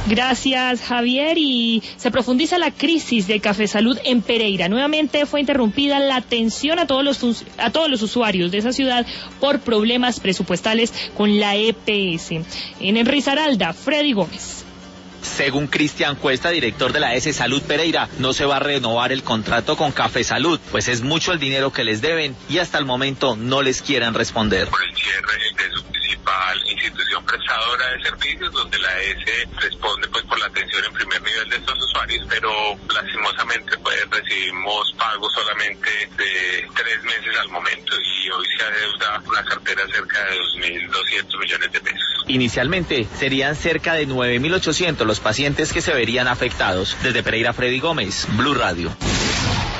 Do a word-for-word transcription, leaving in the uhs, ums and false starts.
Gracias, Javier. Y se profundiza la crisis de Cafesalud en Pereira. Nuevamente fue interrumpida la atención a todos los a todos los usuarios de esa ciudad por problemas presupuestales con la E P S. En Risaralda, Freddy Gómez. Según Cristian Cuesta, director de la S Salud Pereira, no se va a renovar el contrato con Cafesalud, pues es mucho el dinero que les deben y hasta el momento no les quieren responder. Por el cierre de su principal institución prestadora de servicios, donde la S responde pues por la atención en primer nivel de estos usuarios, pero lastimosamente pues recibimos pagos solamente de tres meses al momento y hoy se adeuda una cartera cerca de dos mil doscientos millones de pesos. Inicialmente serían cerca de nueve mil ochocientos los pacientes que se verían afectados. Desde Pereira, Freddy Gómez, Blue Radio.